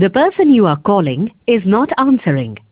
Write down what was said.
The person you are calling is not answering.